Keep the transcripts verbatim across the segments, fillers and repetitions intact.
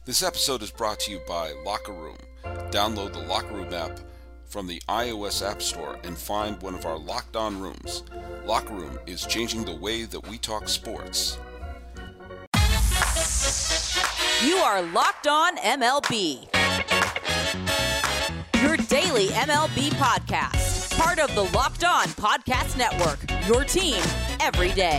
This episode is brought to you by Locker Room. Download the Locker Room app from the iOS App Store and find one of our Locked On rooms. Locker Room is changing the way that we talk sports. You are Locked On M L B, your daily M L B podcast. Part of the Locked On Podcast Network, your team every day.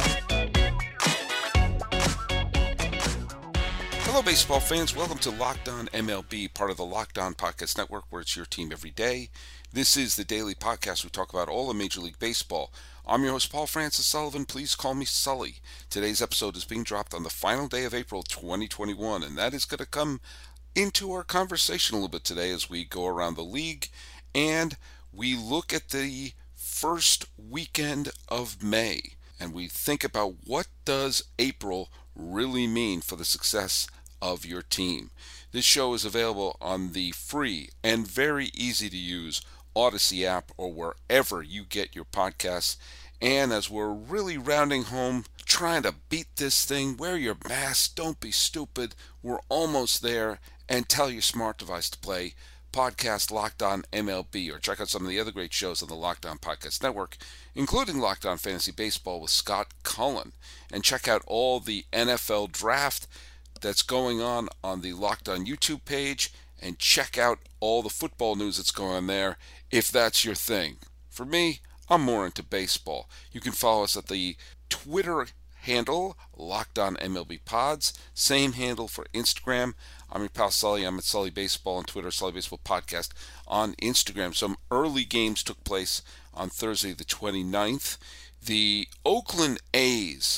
Hello, baseball fans. Welcome to Locked On M L B, part of the Locked On Podcast Network, where it's your team every day. This is the daily podcast. We talk about all of Major League Baseball. I'm your host, Paul Francis Sullivan. Please call me Sully. Today's episode is being dropped on the final day of April twenty twenty-one, and that is going to come into our conversation a little bit today as we go around the league and we look at the first weekend of May, and we think about what does April really mean for the success of your team. This show is available on the free and very easy to use Odyssey app or wherever you get your podcasts. And as we're really rounding home, trying to beat this thing, wear your mask, don't be stupid, we're almost there, and tell your smart device to play podcast Locked On M L B, or check out some of the other great shows on the Locked On Podcast Network, including Locked On Fantasy Baseball with Scott Cullen. And check out all the N F L draft that's going on on the Locked On YouTube page, and check out all the football news that's going on there if that's your thing. For me, I'm more into baseball. You can follow us at the Twitter handle, Locked On M L B Pods. Same handle for Instagram. I'm your pal Sully. I'm at Sully Baseball on Twitter, Sully Baseball Podcast on Instagram. Some early games took place on Thursday the twenty-ninth. The Oakland A's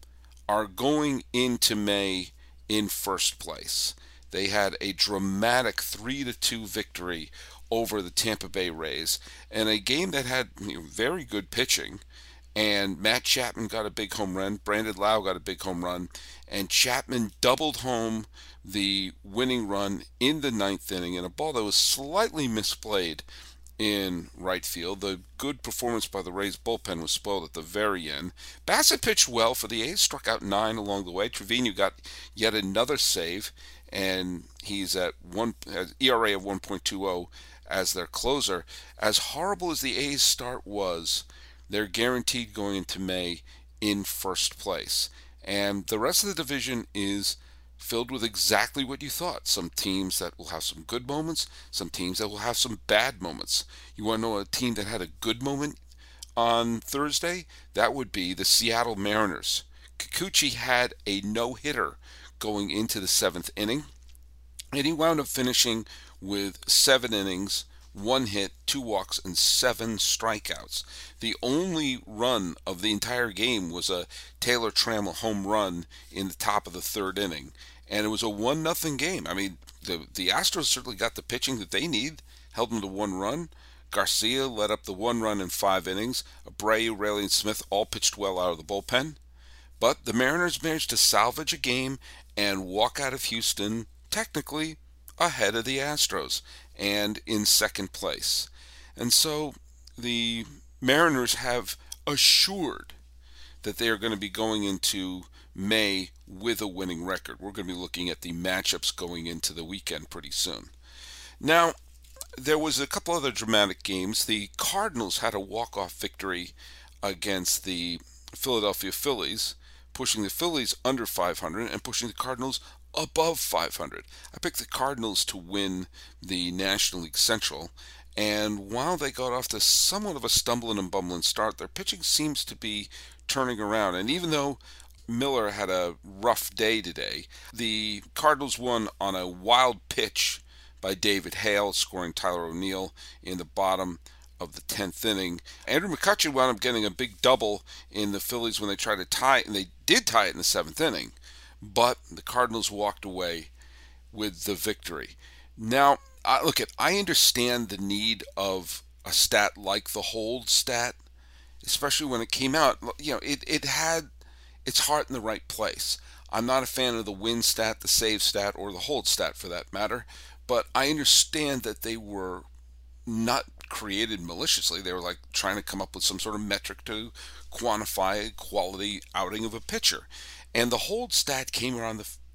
are going into May in first place. They had a dramatic three to two victory over the Tampa Bay Rays, and a game that had, you know, very good pitching. And Matt Chapman got a big home run. Brandon Lowe got a big home run. And Chapman doubled home the winning run in the ninth inning in a ball that was slightly misplayed in right field. The good performance by the Rays bullpen was spoiled at the very end. Bassett pitched well for the A's, struck out nine along the way. Trevino got yet another save, and he's at one E R A of one point two oh as their closer. As horrible as the A's start was, they're guaranteed going into May in first place. And the rest of the division is filled with exactly what you thought. Some teams that will have some good moments, some teams that will have some bad moments. You want to know a team that had a good moment on Thursday? That would be the Seattle Mariners. Kikuchi had a no-hitter going into the seventh inning, and he wound up finishing with seven innings, one hit, two walks, and seven strikeouts. The only run of the entire game was a Taylor Trammell home run in the top of the third inning, and it was a one nothing game. I mean, the the Astros certainly got the pitching that they need, held them to one run. Garcia led up the one run in five innings. Abreu, Raley, and Smith all pitched well out of the bullpen. But the Mariners managed to salvage a game and walk out of Houston, technically, ahead of the Astros and in second place. And so the Mariners have assured that they are going to be going into May with a winning record. We're going to be looking at the matchups going into the weekend pretty soon. Now, there was a couple other dramatic games. The Cardinals had a walk-off victory against the Philadelphia Phillies, pushing the Phillies under five hundred and pushing the Cardinals above five hundred. I picked the Cardinals to win the National League Central, and while they got off to somewhat of a stumbling and bumbling start, their pitching seems to be turning around. And even though Miller had a rough day today, the Cardinals won on a wild pitch by David Hale, scoring Tyler O'Neill in the bottom of the tenth inning. Andrew McCutchen wound up getting a big double in the Phillies when they tried to tie it, and they did tie it in the seventh inning. But the Cardinals walked away with the victory. Now, I, look, at I understand the need of a stat like the hold stat, especially when it came out. You know, it, it had its heart in the right place. I'm not a fan of the win stat, the save stat, or the hold stat for that matter, but I understand that they were not created maliciously. They were like trying to come up with some sort of metric to quantify a quality outing of a pitcher. And the hold stat came around the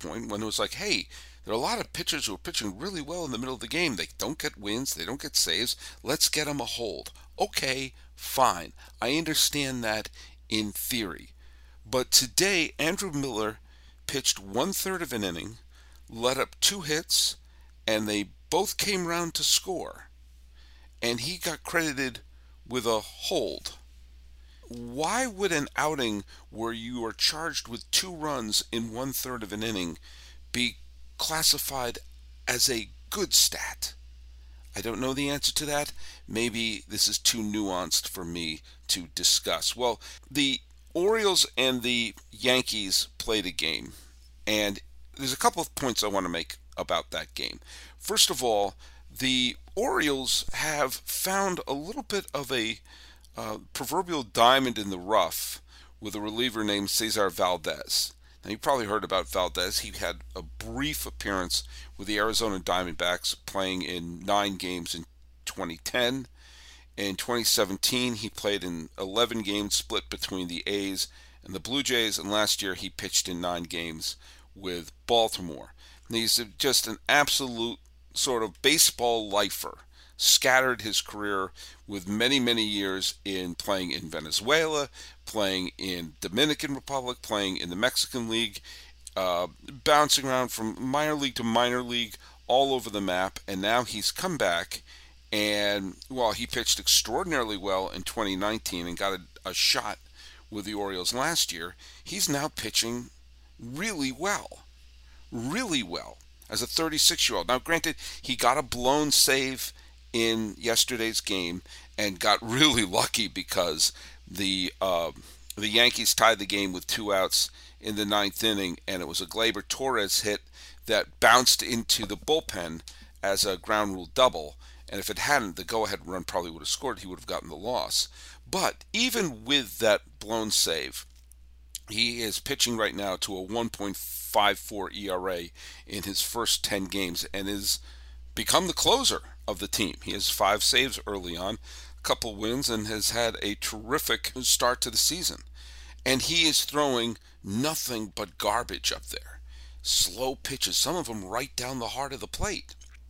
point when it was like, hey, there are a lot of pitchers who are pitching really well in the middle of the game. They don't get wins. They don't get saves. Let's get them a hold. Okay, fine. I understand that in theory. But today, Andrew Miller pitched one-third of an inning, let up two hits, and they both came round to score. And he got credited with a hold. Why would an outing where you are charged with two runs in one-third of an inning be classified as a good stat? I don't know the answer to that. Maybe this is too nuanced for me to discuss. Well, the Orioles and the Yankees played a game, and there's a couple of points I want to make about that game. First of all, the Orioles have found a little bit of a uh, proverbial diamond in the rough with a reliever named Cesar Valdez. Now, you probably heard about Valdez. He had a brief appearance with the Arizona Diamondbacks, playing in nine games in twenty ten. In twenty seventeen, he played in eleven games split between the A's and the Blue Jays, and last year he pitched in nine games with Baltimore. And he's just an absolute sort of baseball lifer. Scattered his career with many, many years in playing in Venezuela, playing in Dominican Republic, playing in the Mexican League, uh, bouncing around from minor league to minor league all over the map, and now he's come back, and while he pitched extraordinarily well in twenty nineteen and got a, a shot with the Orioles last year, he's now pitching really well, really well as a thirty-six-year-old. Now, granted, he got a blown save in yesterday's game and got really lucky because the uh, the Yankees tied the game with two outs in the ninth inning, and it was a Gleyber Torres hit that bounced into the bullpen as a ground rule double, and if it hadn't, the go-ahead run probably would have scored. He would have gotten the loss. But even with that blown save, he is pitching right now to a one point five four E R A in his first ten games and is become the closer of the team. He has five saves early on, a couple wins, and has had a terrific start to the season. And he is throwing nothing but garbage up there. Slow pitches, some of them right down the heart of the plate.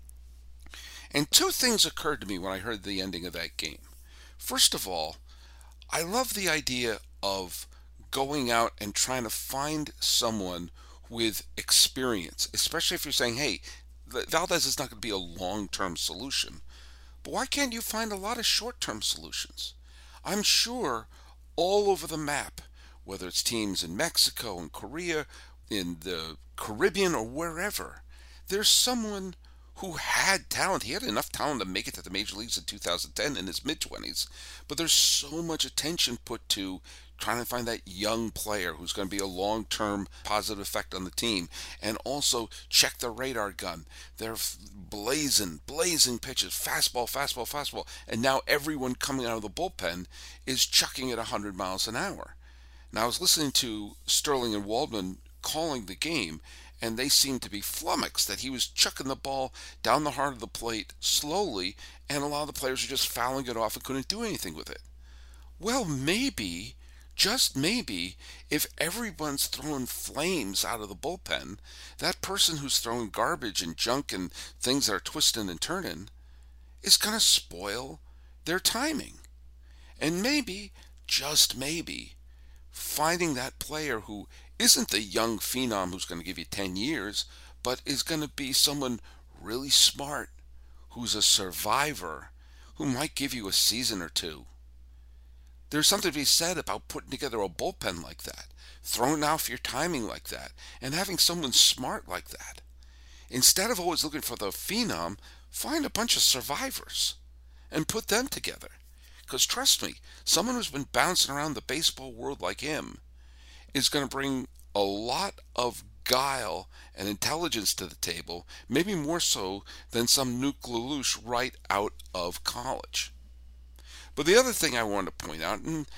And two things occurred to me when I heard the ending of that game. First of all, I love the idea of going out and trying to find someone with experience, especially if you're saying, hey, Valdez is not going to be a long-term solution. But why can't you find a lot of short-term solutions? I'm sure all over the map, whether it's teams in Mexico and Korea, in the Caribbean or wherever, there's someone who had talent. He had enough talent to make it to the major leagues in two thousand ten in his mid-twenties. But there's so much attention put to trying to find that young player who's going to be a long-term positive effect on the team. And also check the radar gun. They're blazing, blazing pitches, fastball, fastball, fastball. And now everyone coming out of the bullpen is chucking it one hundred miles an hour. Now, I was listening to Sterling and Waldman calling the game, and they seemed to be flummoxed that he was chucking the ball down the heart of the plate slowly, and a lot of the players were just fouling it off and couldn't do anything with it. Well, maybe, just maybe, if everyone's throwing flames out of the bullpen, that person who's throwing garbage and junk and things that are twisting and turning is going to spoil their timing. And maybe, just maybe, finding that player who isn't the young phenom who's going to give you ten years, but is going to be someone really smart, who's a survivor, who might give you a season or two. There's something to be said about putting together a bullpen like that, throwing off your timing like that, and having someone smart like that. Instead of always looking for the phenom, find a bunch of survivors and put them together. Because trust me, someone who's been bouncing around the baseball world like him is going to bring a lot of guile and intelligence to the table, maybe more so than some Nuke Lelouch right out of college. But the other thing I want to point out, and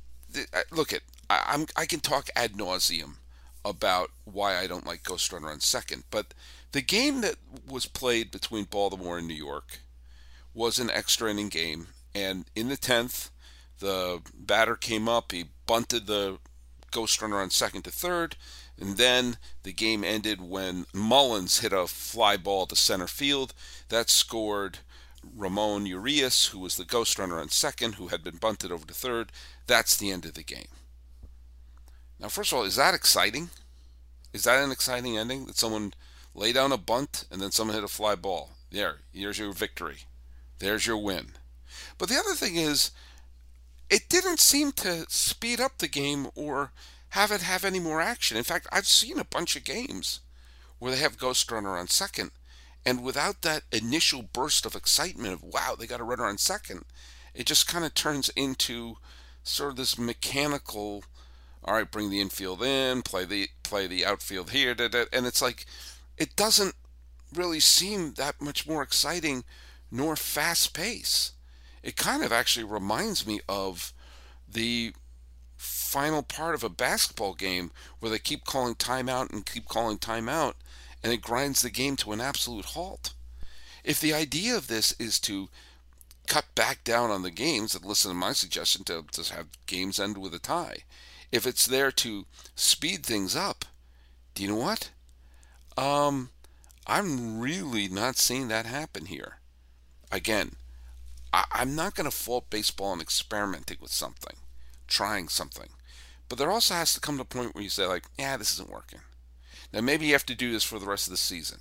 look at, I, I'm, I can talk ad nauseum about why I don't like Ghost Runner on second, but the game that was played between Baltimore and New York was an extra inning game, and in the tenth, the batter came up, he bunted the Ghost Runner on second to third. And then the game ended when Mullins hit a fly ball to center field. That scored Ramon Urias, who was the ghost runner on second, who had been bunted over to third. That's the end of the game. Now, first of all, is that exciting? Is that an exciting ending? That someone lay down a bunt and then someone hit a fly ball? There, here's your victory. There's your win. But the other thing is, it didn't seem to speed up the game or have it have any more action. In fact, I've seen a bunch of games where they have ghost runner on second, and without that initial burst of excitement of, wow, they got a runner on second, it just kind of turns into sort of this mechanical, all right, bring the infield in, play the play the outfield here, da, da, and it's like, it doesn't really seem that much more exciting nor fast pace. It kind of actually reminds me of the final part of a basketball game where they keep calling timeout and keep calling timeout, and it grinds the game to an absolute halt. If the idea of this is to cut back down on the games, and listen to my suggestion to just have games end with a tie, if it's there to speed things up, do you know what? Um, I'm really not seeing that happen here. Again, I, I'm not going to fault baseball on experimenting with something, trying something. But there also has to come to a point where you say, like, yeah, this isn't working. Now, maybe you have to do this for the rest of the season.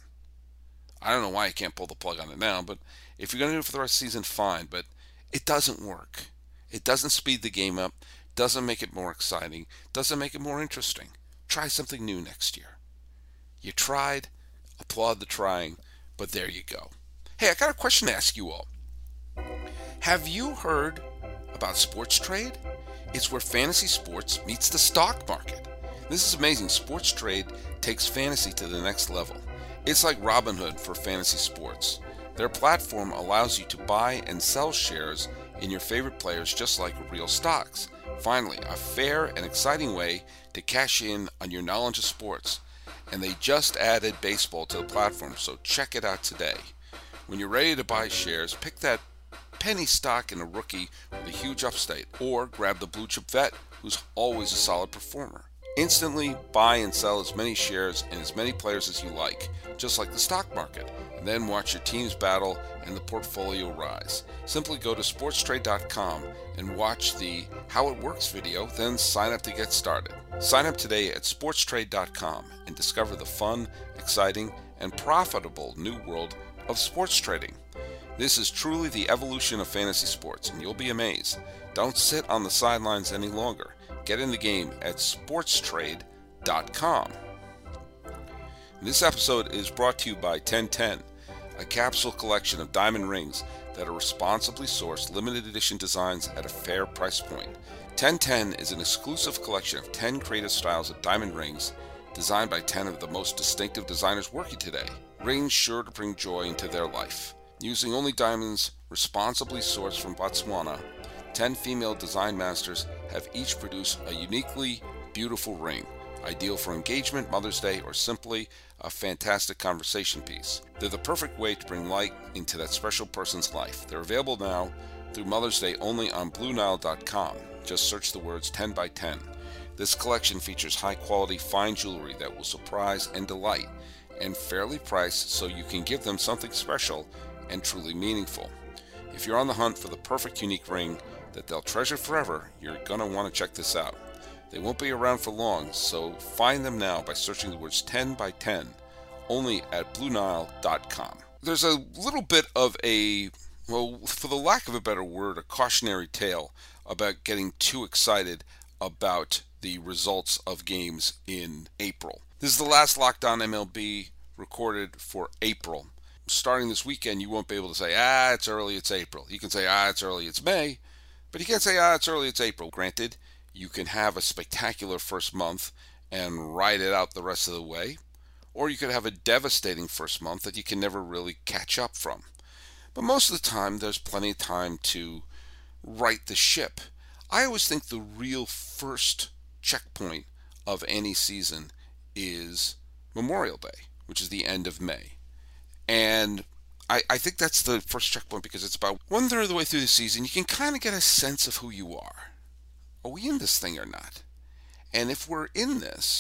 I don't know why you can't pull the plug on it now, but if you're going to do it for the rest of the season, fine. But it doesn't work. It doesn't speed the game up, doesn't make it more exciting, doesn't make it more interesting. Try something new next year. You tried, applaud the trying, but there you go. Hey, I got a question to ask you all. Have you heard about Sports Trade? It's where fantasy sports meets the stock market. This is amazing. Sports Trade takes fantasy to the next level. It's like Robinhood for fantasy sports. Their platform allows you to buy and sell shares in your favorite players just like real stocks. Finally, a fair and exciting way to cash in on your knowledge of sports. And they just added baseball to the platform, so check it out today. When you're ready to buy shares, pick that penny stock in a rookie with a huge upstate, or grab the blue chip vet who's always a solid performer. Instantly buy and sell as many shares and as many players as you like, just like the stock market, and then watch your teams battle and the portfolio rise. Simply go to sports trade dot com and watch the How It Works video, then sign up to get started. Sign up today at sports trade dot com and discover the fun, exciting, and profitable new world of sports trading. This is truly the evolution of fantasy sports, and you'll be amazed. Don't sit on the sidelines any longer. Get in the game at sports trade dot com. This episode is brought to you by ten ten, a capsule collection of diamond rings that are responsibly sourced limited edition designs at a fair price point. ten ten is an exclusive collection of ten creative styles of diamond rings designed by ten of the most distinctive designers working today. Rings sure to bring joy into their life. Using only diamonds responsibly sourced from Botswana, ten female design masters have each produced a uniquely beautiful ring, ideal for engagement, Mother's Day, or simply a fantastic conversation piece. They're the perfect way to bring light into that special person's life. They're available now through Mother's Day only on blue nile dot com. Just search the words ten by ten. This collection features high-quality fine jewelry that will surprise and delight, and fairly priced so you can give them something special and truly meaningful. If you're on the hunt for the perfect unique ring that they'll treasure forever, you're going to want to check this out. They won't be around for long, so find them now by searching the words ten by ten, only at blue nile dot com. There's a little bit of a, well, for the lack of a better word, a cautionary tale about getting too excited about the results of games in April. This is the last Locked On M L B recorded for April. Starting this weekend, you won't be able to say, ah, it's early, it's April. You can say, ah, it's early, it's May, but you can't say, ah, it's early, it's April. Granted, you can have a spectacular first month and ride it out the rest of the way, or you could have a devastating first month that you can never really catch up from. But most of the time, there's plenty of time to right the ship. I always think the real first checkpoint of any season is Memorial Day, which is the end of May. And I, I think that's the first checkpoint because it's about one third of the way through the season. You can kind of get a sense of who you are. Are we in this thing or not? And if we're in this,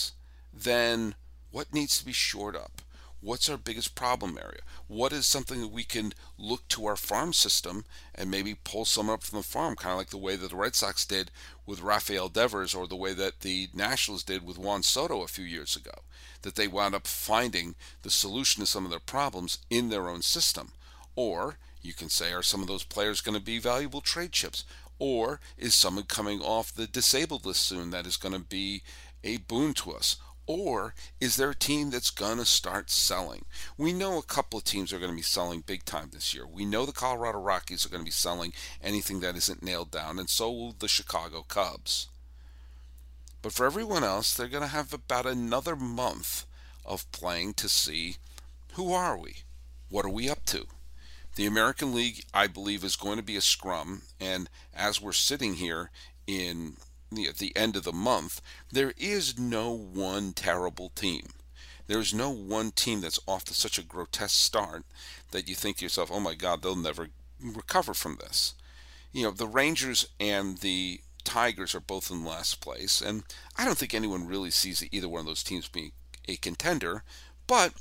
then what needs to be shored up? What's our biggest problem area? What is something that we can look to our farm system and maybe pull someone up from the farm, kind of like the way that the Red Sox did with Rafael Devers, or the way that the Nationals did with Juan Soto a few years ago, that they wound up finding the solution to some of their problems in their own system. Or you can say, are some of those players going to be valuable trade chips? Or is someone coming off the disabled list soon that is going to be a boon to us? Or is there a team that's going to start selling? We know a couple of teams are going to be selling big time this year. We know the Colorado Rockies are going to be selling anything that isn't nailed down, and so will the Chicago Cubs. But for everyone else, they're going to have about another month of playing to see, who are we? What are we up to? The American League, I believe, is going to be a scrum, and as we're sitting here in at the end of the month, there is no one terrible team. There is no one team that's off to such a grotesque start that you think to yourself, oh my God, they'll never recover from this. You know, the Rangers and the Tigers are both in last place, and I don't think anyone really sees either one of those teams being a contender, but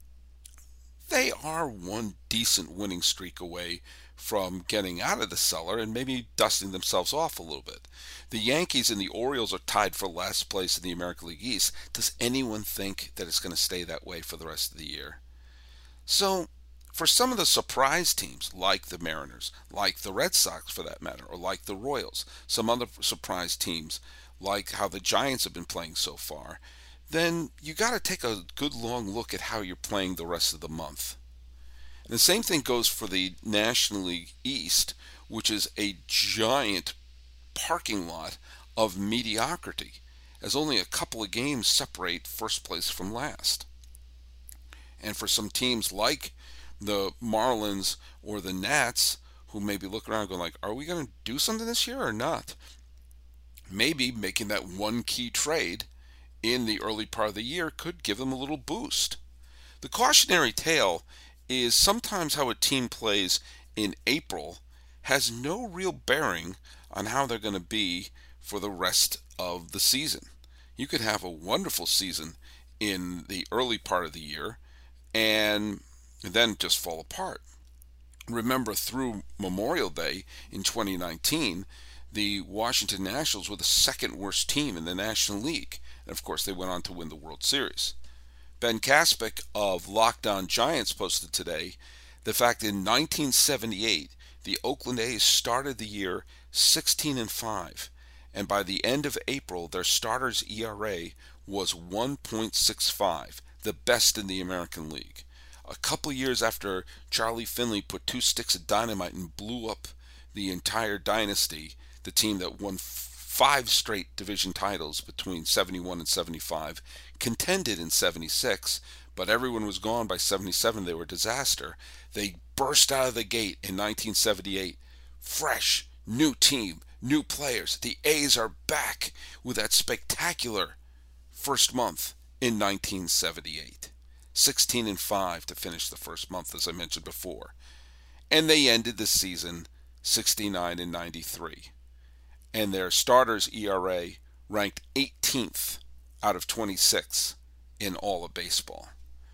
they are one decent winning streak away from getting out of the cellar and maybe dusting themselves off a little bit. The Yankees and the Orioles are tied for last place in the American League East. Does anyone think that it's going to stay that way for the rest of the year? So, for some of the surprise teams, like the Mariners, like the Red Sox for that matter, or like the Royals, some other surprise teams, like how the Giants have been playing so far, then you got to take a good long look at how you're playing the rest of the month. And the same thing goes for the National League East, which is a giant parking lot of mediocrity, as only a couple of games separate first place from last. And for some teams like the Marlins or the Nats, who may be looking around going like, are we going to do something this year or not? Maybe making that one key trade in the early part of the year could give them a little boost. The cautionary tale is sometimes how a team plays in April has no real bearing on how they're going to be for the rest of the season. You could have a wonderful season in the early part of the year and then just fall apart. Remember, through Memorial Day in twenty nineteen, the Washington Nationals were the second worst team in the National League. And of course, they went on to win the World Series. Ben Kaspick of Locked On Giants posted today the fact in nineteen seventy-eight, the Oakland A's started the year sixteen and five, and by the end of April, their starter's E R A was one point six five, the best in the American League. A couple years after Charlie Finley put two sticks of dynamite and blew up the entire dynasty, the team that won five straight division titles between seventy-one and seventy-five, contended in seventy-six, but everyone was gone by seventy-seven. They were a disaster. They burst out of the gate in nineteen seventy-eight. Fresh, new team, new players. The A's are back with that spectacular first month in nineteen seventy-eight. sixteen and five to finish the first month, as I mentioned before. And they ended the season sixty-nine and ninety-three. And their starter's E R A ranked eighteenth out of twenty-six in all of baseball.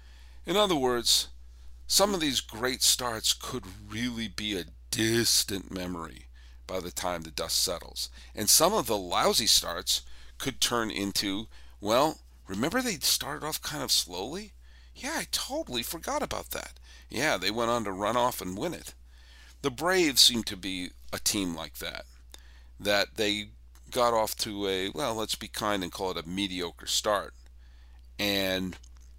In other words, some of these great starts could really be a distant memory by the time the dust settles. And some of the lousy starts could turn into, well, remember they started off kind of slowly? Yeah, I totally forgot about that. Yeah, they went on to run off and win it. The Braves seem to be a team like that. That they got off to a, well, let's be kind and call it a mediocre start. And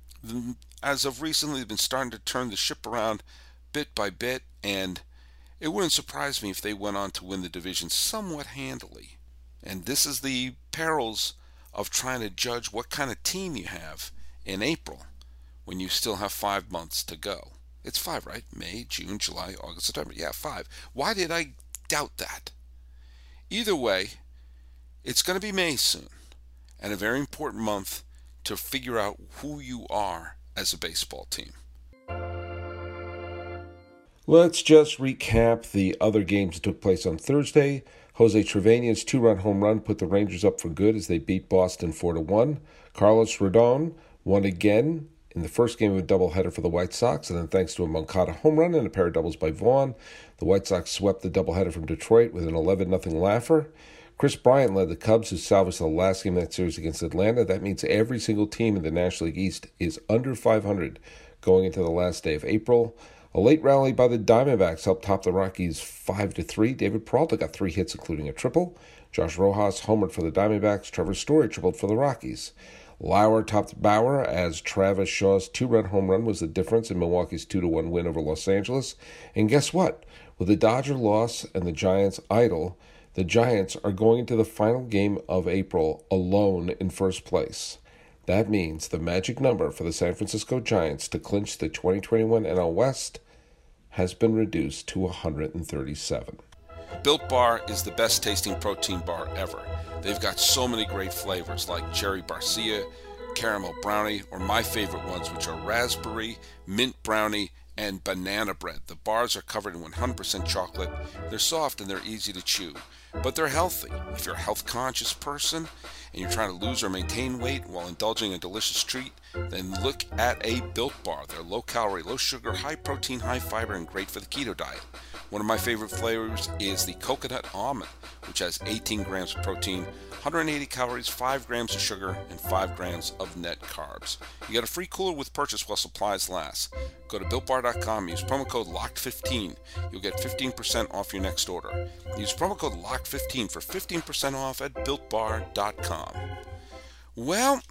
as of recently, they've been starting to turn the ship around bit by bit, and it wouldn't surprise me if they went on to win the division somewhat handily. And this is the perils of trying to judge what kind of team you have in April when you still have five months to go. It's five, right? May, June, July, August, September. Yeah, five. Why did I doubt that? Either way, it's going to be May soon, and a very important month to figure out who you are as a baseball team. Let's just recap the other games that took place on Thursday. Jose Trevania's two-run home run put the Rangers up for good as they beat Boston four to one. Carlos Rodon won again in the first game of a doubleheader for the White Sox, and then thanks to a Moncada home run and a pair of doubles by Vaughn, the White Sox swept the doubleheader from Detroit with an eleven nothing laugher. Chris Bryant led the Cubs, who salvaged the last game of that series against Atlanta. That means every single team in the National League East is under five hundred going into the last day of April. A late rally by the Diamondbacks helped top the Rockies five to three. David Peralta got three hits, including a triple. Josh Rojas homered for the Diamondbacks. Trevor Story tripled for the Rockies. Lauer topped Bauer as Travis Shaw's two-run home run was the difference in Milwaukee's two to one win over Los Angeles. And guess what? With the Dodger loss and the Giants idle, the Giants are going into the final game of April alone in first place. That means the magic number for the San Francisco Giants to clinch the twenty twenty-one N L West has been reduced to one hundred thirty-seven. Built Bar is the best tasting protein bar ever. They've got so many great flavors like Cherry Barcia, Caramel Brownie, or my favorite ones, which are Raspberry, Mint Brownie, and Banana Bread. The bars are covered in one hundred percent chocolate. They're soft and they're easy to chew, but they're healthy. If you're a health-conscious person and you're trying to lose or maintain weight while indulging a delicious treat, then look at a Built Bar. They're low-calorie, low-sugar, high-protein, high-fiber, and great for the keto diet. One of my favorite flavors is the coconut almond, which has eighteen grams of protein, one hundred eighty calories, five grams of sugar, and five grams of net carbs. You get a free cooler with purchase while supplies last. Go to built bar dot com, use promo code locked fifteen. You'll get fifteen percent off your next order. Use promo code locked fifteen for fifteen percent off at built bar dot com. Well,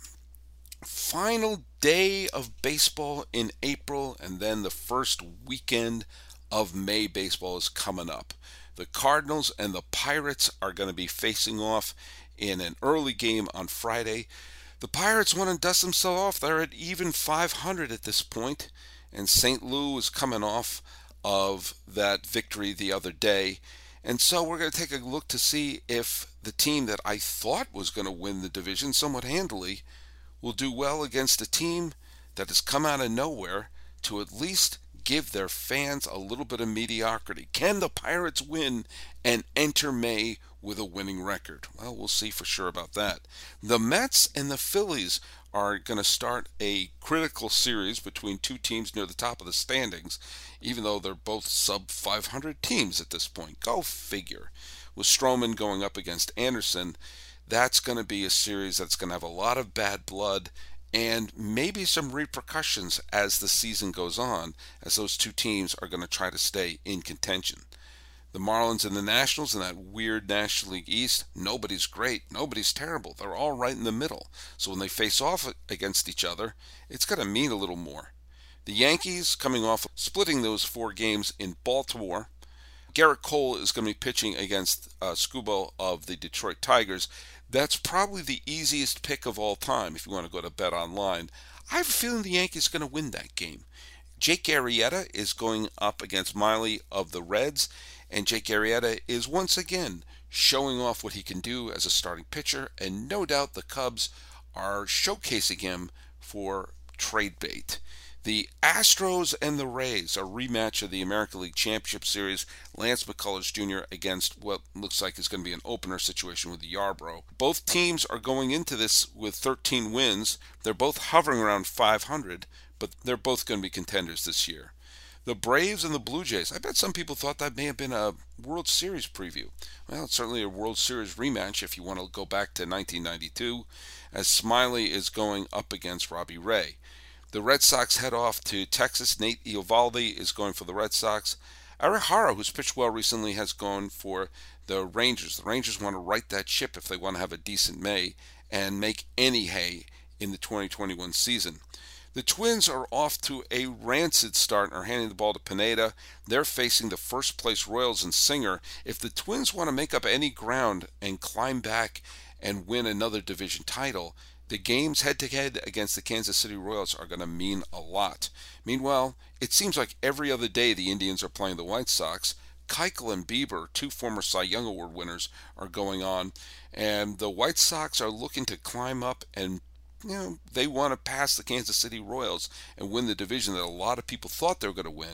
final day of baseball in April, and then the first weekend of May baseball is coming up. The Cardinals and the Pirates are going to be facing off in an early game on Friday. The Pirates want to dust themselves off. They're at even five hundred at this point, and Saint Louis is coming off of that victory the other day. And so we're going to take a look to see if the team that I thought was going to win the division somewhat handily will do well against a team that has come out of nowhere to at least give their fans a little bit of mediocrity. Can the Pirates win and enter May with a winning record? Well, we'll see for sure about that. The Mets and the Phillies are going to start a critical series between two teams near the top of the standings, even though they're both sub five hundred teams at this point. Go figure. With Stroman going up against Anderson, that's going to be a series that's going to have a lot of bad blood and maybe some repercussions as the season goes on, as those two teams are going to try to stay in contention. The Marlins and the Nationals in that weird National League East, nobody's great, nobody's terrible. They're all right in the middle. So when they face off against each other, it's going to mean a little more. The Yankees, coming off splitting those four games in Baltimore, Garrett Cole is going to be pitching against uh, Skubal of the Detroit Tigers. That's probably the easiest pick of all time if you want to go to Bet Online. I have a feeling the Yankees are going to win that game. Jake Arrieta is going up against Miley of the Reds, and Jake Arrieta is once again showing off what he can do as a starting pitcher, and no doubt the Cubs are showcasing him for trade bait. The Astros and the Rays, a rematch of the American League Championship Series. Lance McCullers Junior against what looks like is going to be an opener situation with the Yarbrough. Both teams are going into this with thirteen wins. They're both hovering around five hundred, but they're both going to be contenders this year. The Braves and the Blue Jays. I bet some people thought that may have been a World Series preview. Well, it's certainly a World Series rematch if you want to go back to nineteen ninety-two, as Smiley is going up against Robbie Ray. The Red Sox head off to Texas. Nate Eovaldi is going for the Red Sox. Eric Hara, who's pitched well recently, has gone for the Rangers. The Rangers want to right that ship if they want to have a decent May and make any hay in the twenty twenty-one season. The Twins are off to a rancid start and are handing the ball to Pineda. They're facing the first-place Royals and Singer. If the Twins want to make up any ground and climb back and win another division title, the games head-to-head against the Kansas City Royals are going to mean a lot. Meanwhile, it seems like every other day the Indians are playing the White Sox. Keuchel and Bieber, two former Cy Young Award winners, are going on, and the White Sox are looking to climb up and you know, they want to pass the Kansas City Royals and win the division that a lot of people thought they were going to win,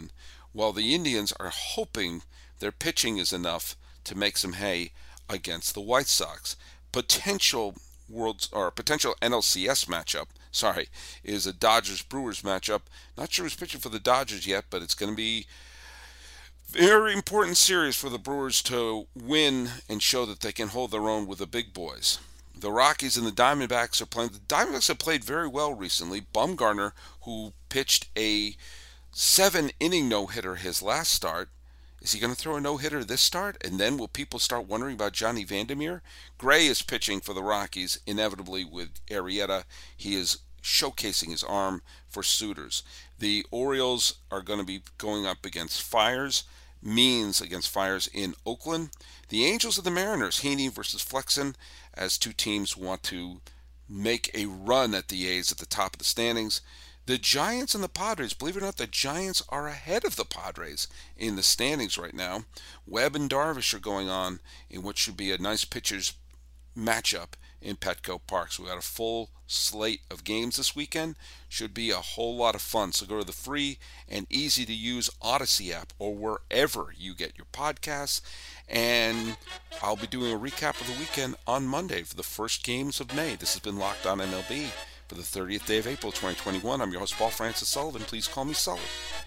while the Indians are hoping their pitching is enough to make some hay against the White Sox. Potential World or potential N L C S matchup, sorry, is a Dodgers-Brewers matchup. Not sure who's pitching for the Dodgers yet, but it's going to be very important series for the Brewers to win and show that they can hold their own with the big boys. The Rockies and the Diamondbacks are playing. The Diamondbacks have played very well recently. Bumgarner, who pitched a seven-inning no-hitter his last start, is he going to throw a no-hitter this start? And then will people start wondering about Johnny Vandermeer? Gray is pitching for the Rockies, inevitably with Arrieta. He is showcasing his arm for suitors. The Orioles are going to be going up against Fires. Means against Fires in Oakland. The Angels and the Mariners, Heaney versus Flexen, as two teams want to make a run at the A's at the top of the standings. The Giants and the Padres, believe it or not, the Giants are ahead of the Padres in the standings right now. Webb and Darvish are going on in what should be a nice pitchers matchup in Petco Park. So we got a full slate of games this weekend. Should be a whole lot of fun. So go to the free and easy to use Odyssey app or wherever you get your podcasts. And I'll be doing a recap of the weekend on Monday for the first games of May. This has been Locked On M L B for the thirtieth day of April twenty twenty-one. I'm your host, Paul Francis Sullivan. Please call me Sully.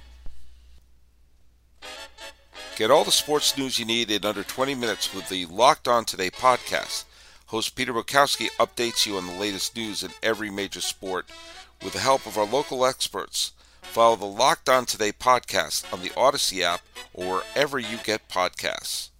Get all the sports news you need in under twenty minutes with the Locked On Today podcast. Host Peter Bukowski updates you on the latest news in every major sport with the help of our local experts. Follow the Locked On Today podcast on the Odyssey app or wherever you get podcasts.